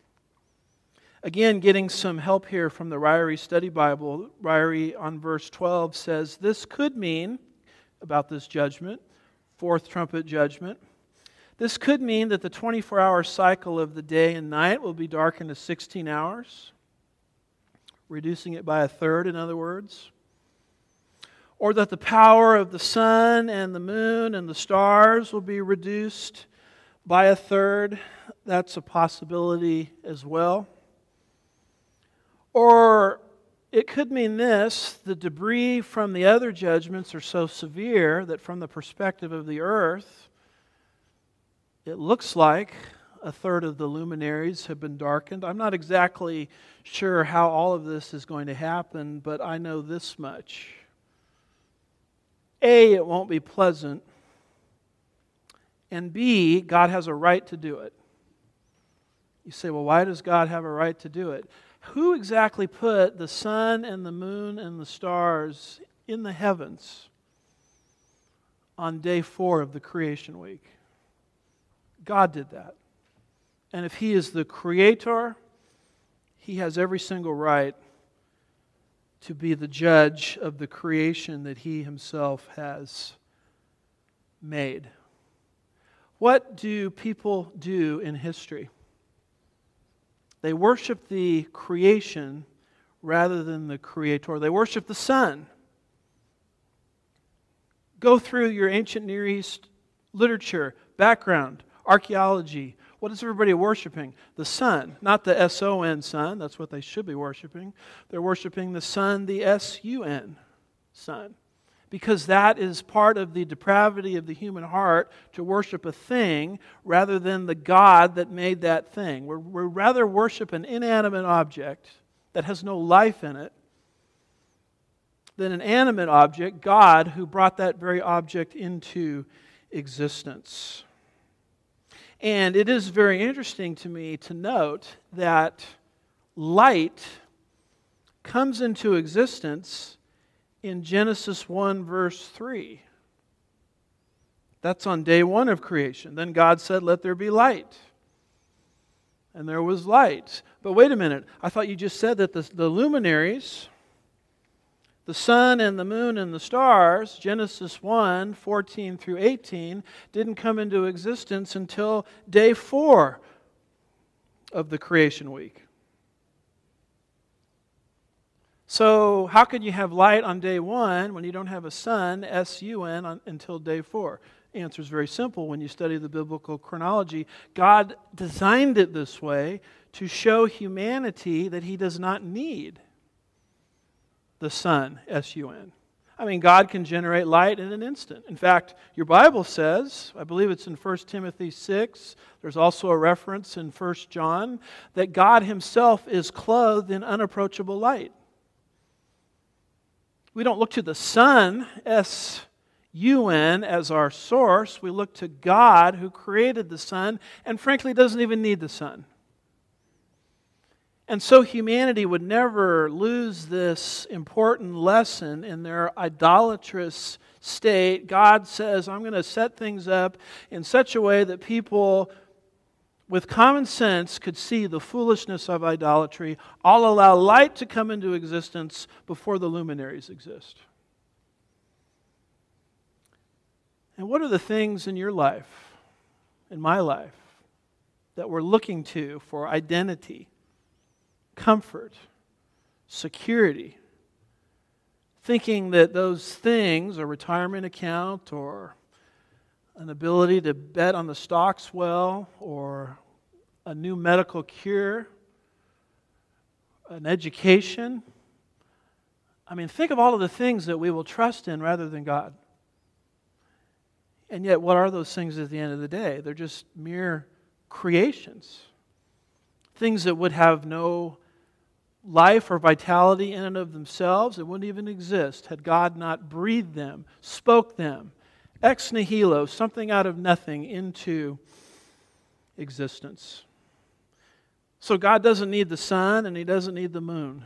Again, getting some help here from the Ryrie Study Bible. Ryrie on verse 12 says, this could mean, about this judgment, fourth trumpet judgment, this could mean that the 24-hour cycle of the day and night will be darkened to 16 hours, reducing it by a third, in other words. Or that the power of the sun and the moon and the stars will be reduced by a third. That's a possibility as well. Or it could mean this, the debris from the other judgments are so severe that from the perspective of the earth, it looks like a third of the luminaries have been darkened. I'm not exactly sure how all of this is going to happen, but I know this much. A, it won't be pleasant. And B, God has a right to do it. You say, well, why does God have a right to do it? Who exactly put the sun and the moon and the stars in the heavens on day 4 of the creation week? God did that. And if He is the creator, He has every single right to be the judge of the creation that He Himself has made. What do people do in history? They worship the creation rather than the creator. They worship the sun. Go through your ancient Near East literature, background, archaeology. What is everybody worshiping? The sun. Not the S-O-N sun. That's what they should be worshiping. They're worshiping the sun, the S-U-N, sun. Because that is part of the depravity of the human heart, to worship a thing rather than the God that made that thing. We're rather worship an inanimate object that has no life in it than an animate object, God, who brought that very object into existence. And it is very interesting to me to note that light comes into existence in Genesis 1, verse 3. That's on day 1 of creation. Then God said, let there be light. And there was light. But wait a minute. I thought you just said that the luminaries, The sun and the moon and the stars, Genesis 1, 14 through 18, didn't come into existence until day 4 of the creation week. So how could you have light on day 1 when you don't have a sun, S-U-N, until day 4? The answer is very simple. When you study the biblical chronology, God designed it this way to show humanity that He does not need the sun, S-U-N. I mean, God can generate light in an instant. In fact, your Bible says, I believe it's in 1 Timothy 6, there's also a reference in 1 John, that God Himself is clothed in unapproachable light. We don't look to the sun, S-U-N, as our source. We look to God who created the sun and frankly doesn't even need the sun. And so humanity would never lose this important lesson in their idolatrous state. God says, I'm going to set things up in such a way that people with common sense could see the foolishness of idolatry. I'll allow light to come into existence before the luminaries exist. And what are the things in your life, in my life, that we're looking to for identity, comfort, security, thinking that those things, a retirement account or an ability to bet on the stocks well, or a new medical cure, an education. I mean, think of all of the things that we will trust in rather than God. And yet, what are those things at the end of the day? They're just mere creations. Things that would have no life or vitality in and of themselves. It wouldn't even exist had God not breathed them, spoke them, ex nihilo, something out of nothing, into existence. So God doesn't need the sun and He doesn't need the moon.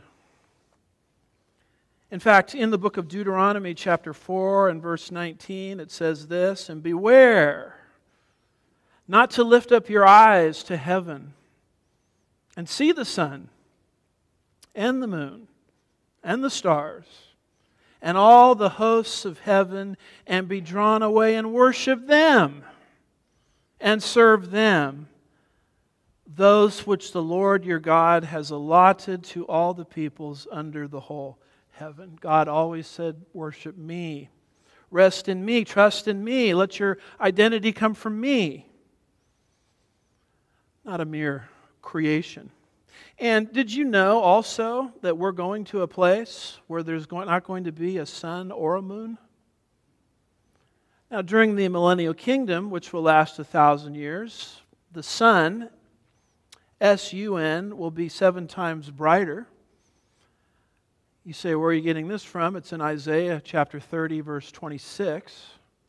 In fact, in the book of Deuteronomy chapter 4 and verse 19, it says this, "And beware not to lift up your eyes to heaven and see the sun and the moon and the stars and all the hosts of heaven, and be drawn away and worship them and serve them, those which the Lord your God has allotted to all the peoples under the whole heaven." God always said, worship me, rest in me, trust in me, let your identity come from me, not a mere creation. And did you know also that we're going to a place where there's not going to be a sun or a moon? Now, during the millennial kingdom, which will last 1,000 years, the sun, S-U-N, will be 7 times brighter. You say, where are you getting this from? It's in Isaiah chapter 30, verse 26.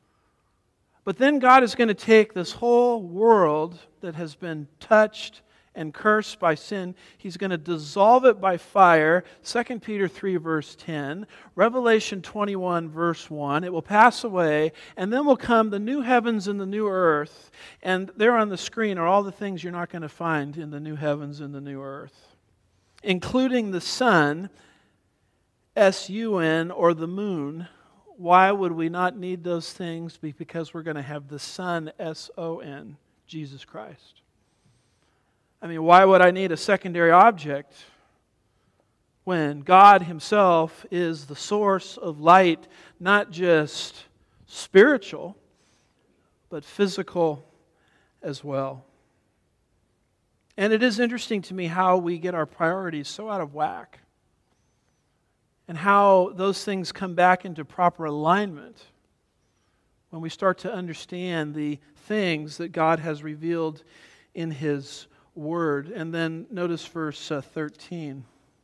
But then God is going to take this whole world that has been touched and cursed by sin. He's going to dissolve it by fire. 2 Peter 3 verse 10. Revelation 21 verse 1. It will pass away, and then will come the new heavens and the new earth. And there on the screen are all the things you're not going to find in the new heavens and the new earth, including the sun, S-U-N, or the moon. Why would we not need those things? Because we're going to have the Son, S-O-N, Jesus Christ. I mean, why would I need a secondary object when God Himself is the source of light, not just spiritual, but physical as well? And it is interesting to me how we get our priorities so out of whack, and how those things come back into proper alignment when we start to understand the things that God has revealed in His Word. And then notice verse 13.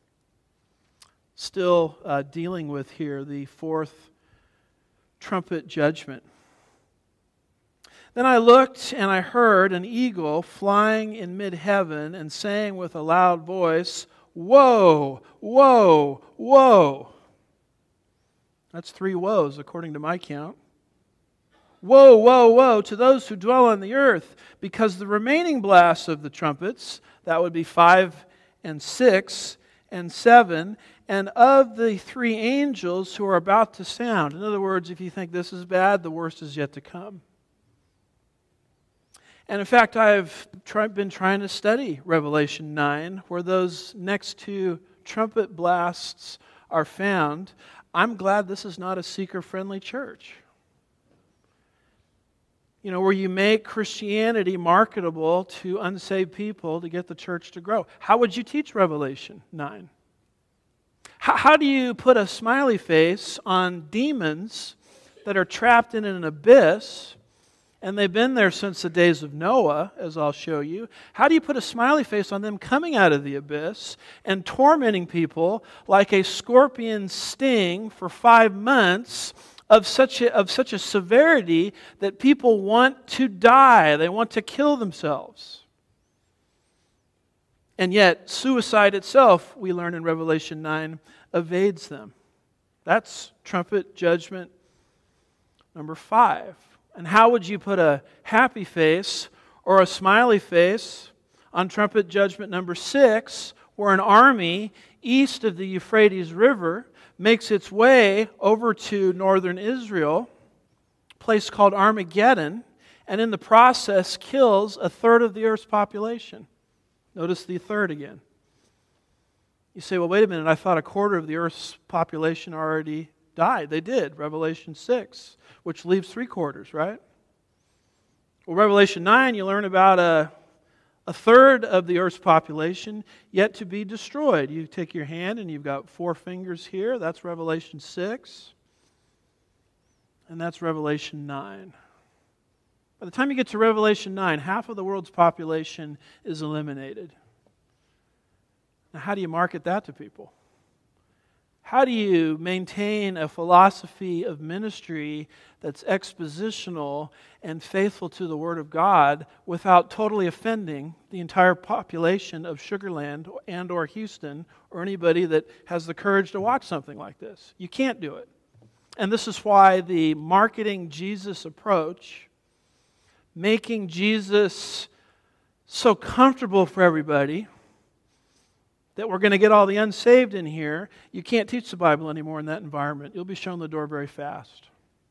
Still dealing with here the 4th trumpet judgment. "Then I looked, and I heard an eagle flying in mid-heaven and saying with a loud voice, 'Woe, woe, woe!'" That's 3 woes according to my count. "Woe, woe, woe to those who dwell on the earth, because the remaining blasts of the trumpets," that would be 5 and 6 and 7, and of the three angels who are about to sound. In other words, if you think this is bad, the worst is yet to come. And in fact, I've been trying to study Revelation 9, where those next two trumpet blasts are found. I'm glad this is not a seeker-friendly church. You know, where you make Christianity marketable to unsaved people to get the church to grow. How would you teach Revelation 9? How do you put a smiley face on demons that are trapped in an abyss, and they've been there since the days of Noah, as I'll show you? How do you put a smiley face on them coming out of the abyss and tormenting people like a scorpion sting for 5 months of such a severity that people want to die? They want to kill themselves. And yet, suicide itself, we learn in Revelation 9, evades them. That's trumpet judgment number 5. And how would you put a happy face or a smiley face on trumpet judgment number 6, where an army east of the Euphrates River makes its way over to northern Israel, a place called Armageddon, and in the process kills a third of the earth's population? Notice the third again. You say, well, wait a minute, I thought a quarter of the earth's population already died. They did, Revelation 6, which leaves 3/4, right? Well, Revelation 9, you learn about a third of the earth's population yet to be destroyed. You take your hand and you've got 4 fingers here. That's Revelation 6. And that's Revelation 9. By the time you get to Revelation 9, half of the world's population is eliminated. Now, how do you market that to people? How do you maintain a philosophy of ministry that's expositional and faithful to the Word of God without totally offending the entire population of Sugar Land and or Houston or anybody that has the courage to watch something like this? You can't do it. And this is why the marketing Jesus approach, making Jesus so comfortable for everybody that we're going to get all the unsaved in here, you can't teach the Bible anymore in that environment. You'll be shown the door very fast.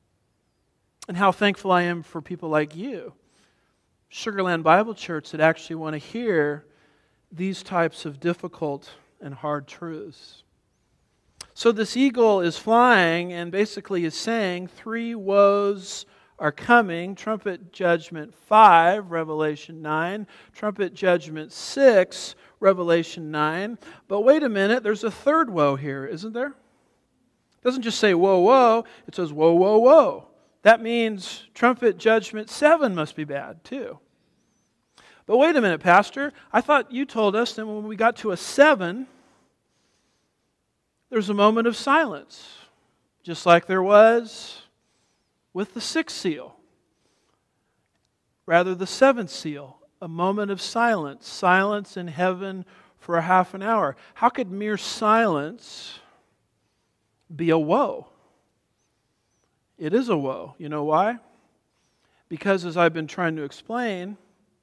And how thankful I am for people like you, Sugar Land Bible Church, that actually want to hear these types of difficult and hard truths. So this eagle is flying and basically is saying 3 woes are coming. Trumpet judgment 5, Revelation 9. Trumpet judgment 6, Revelation 9. But wait a minute, there's a third woe here, isn't there? It doesn't just say woe, woe. It says woe, woe, woe. That means trumpet judgment 7 must be bad too. But wait a minute, Pastor. I thought you told us that when we got to a 7, there's a moment of silence, just like there was with the 6th seal. Rather, the 7th seal, a moment of silence. Silence in heaven for a half an hour. How could mere silence be a woe? It is a woe. You know why? Because, as I've been trying to explain,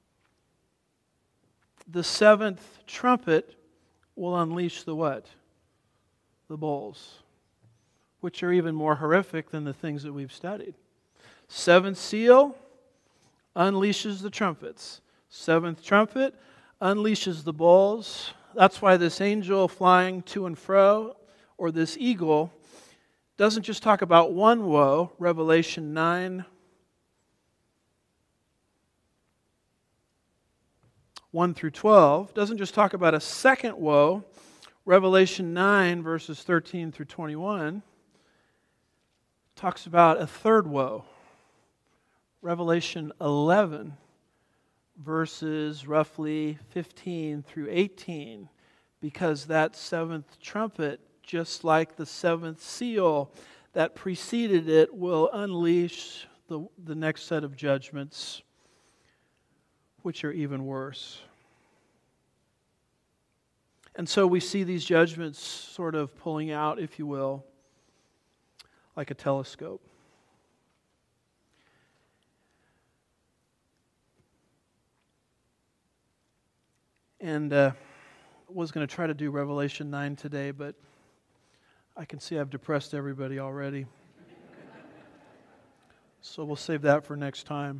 the 7th trumpet will unleash the what? The bowls, which are even more horrific than the things that we've studied. 7th seal unleashes the trumpets. 7th trumpet unleashes the bowls. That's why this angel flying to and fro, or this eagle, doesn't just talk about one woe. Revelation 9, 1 through 12, doesn't just talk about a second woe. Revelation 9, verses 13 through 21, talks about a third woe. Revelation 11, verses roughly 15 through 18, because that 7th trumpet, just like the 7th seal that preceded it, will unleash the next set of judgments, which are even worse. And so we see these judgments sort of pulling out, if you will, like a telescope. And was going to try to do Revelation 9 today, but I can see I've depressed everybody already. So we'll save that for next time.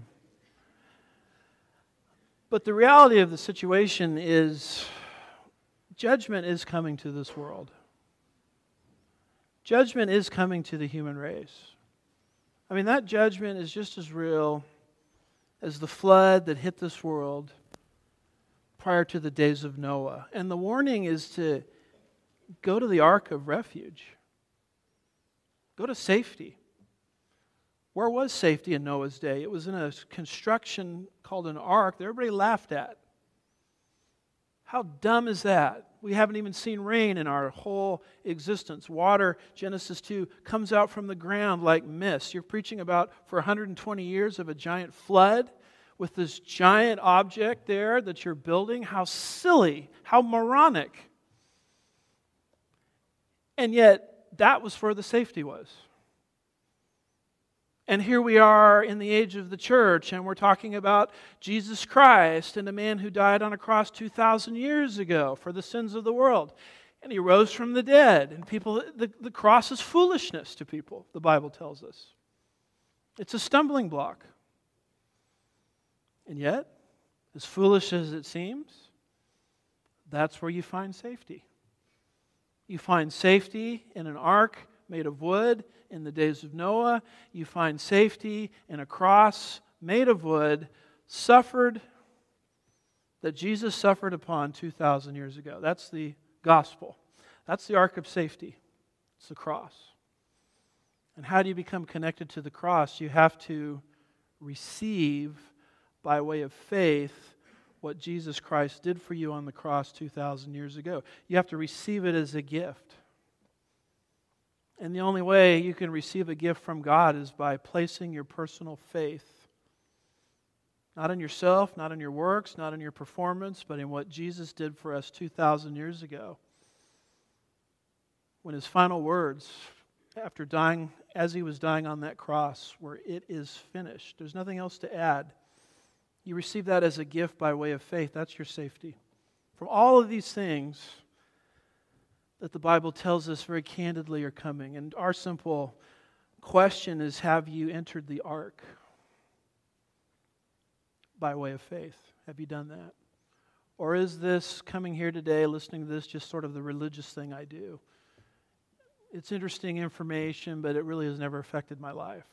But the reality of the situation is judgment is coming to this world. Judgment is coming to the human race. I mean, that judgment is just as real as the flood that hit this world prior to the days of Noah. And the warning is to go to the ark of refuge. Go to safety. Where was safety in Noah's day? It was in a construction called an ark that everybody laughed at. How dumb is that? We haven't even seen rain in our whole existence. Water, Genesis 2, comes out from the ground like mist. You're preaching about for 120 years of a giant flood with this giant object there that you're building. How silly, how moronic. And yet, that was where the safety was. And here we are in the age of the church, and we're talking about Jesus Christ and a man who died on a cross 2,000 years ago for the sins of the world. And he rose from the dead. And people, the cross is foolishness to people, the Bible tells us. It's a stumbling block. And yet, as foolish as it seems, that's where you find safety. You find safety in an ark made of wood in the days of Noah. You find safety in a cross made of wood, that Jesus suffered upon 2,000 years ago. That's the gospel. That's the ark of safety. It's the cross. And how do you become connected to the cross? You have to receive, by way of faith, what Jesus Christ did for you on the cross 2,000 years ago. You have to receive it as a gift. And the only way you can receive a gift from God is by placing your personal faith, not in yourself, not in your works, not in your performance, but in what Jesus did for us 2,000 years ago. When His final words, after dying, as He was dying on that cross, were, "It is finished." There's nothing else to add. You receive that as a gift by way of faith. That's your safety. From all of these things that the Bible tells us very candidly are coming. And our simple question is, have you entered the ark by way of faith? Have you done that? Or is this coming here today, listening to this, just sort of the religious thing I do? It's interesting information, but it really has never affected my life.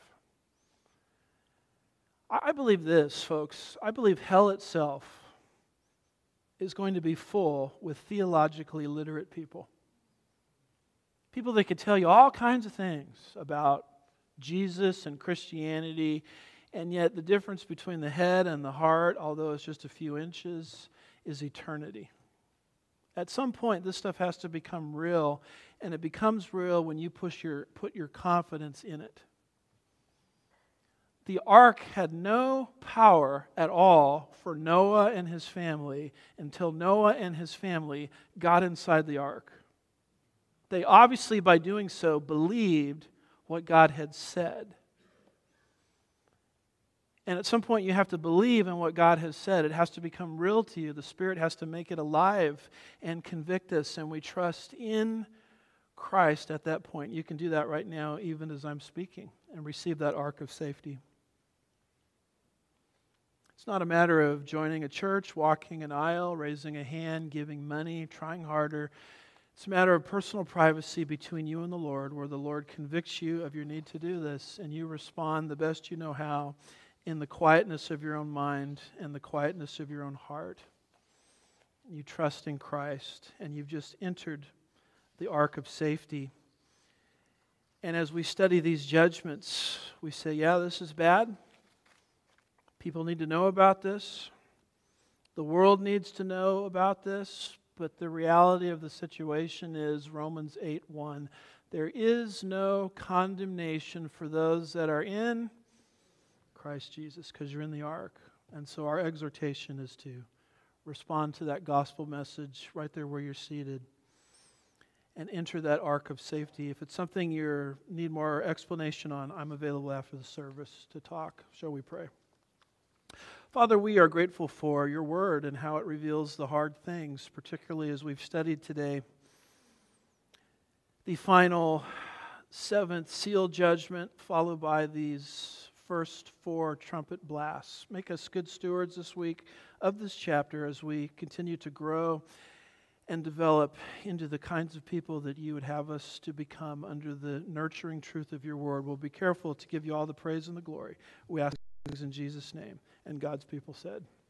I believe this, folks. I believe hell itself is going to be full with theologically literate people. People that could tell you all kinds of things about Jesus and Christianity, and yet the difference between the head and the heart, although it's just a few inches, is eternity. At some point, this stuff has to become real, and it becomes real when you put your confidence in it. The ark had no power at all for Noah and his family until Noah and his family got inside the ark. They obviously, by doing so, believed what God had said. And at some point, you have to believe in what God has said. It has to become real to you. The Spirit has to make it alive and convict us, and we trust in Christ at that point. You can do that right now, even as I'm speaking, and receive that ark of safety. It's not a matter of joining a church, walking an aisle, raising a hand, giving money, trying harder. It's a matter of personal privacy between you and the Lord, where the Lord convicts you of your need to do this, and you respond the best you know how in the quietness of your own mind and the quietness of your own heart. You trust in Christ, and you've just entered the ark of safety. And as we study these judgments, we say, yeah, this is bad. People need to know about this. The world needs to know about this. But the reality of the situation is Romans 8:1. There is no condemnation for those that are in Christ Jesus, because you're in the ark. And so our exhortation is to respond to that gospel message right there where you're seated and enter that ark of safety. If it's something you need more explanation on, I'm available after the service to talk. Shall we pray? Father, we are grateful for your word and how it reveals the hard things, particularly as we've studied today the final seventh seal judgment, followed by these first four trumpet blasts. Make us good stewards this week of this chapter as we continue to grow and develop into the kinds of people that you would have us to become under the nurturing truth of your word. We'll be careful to give you all the praise and the glory. We ask things in Jesus' name. And God's people said,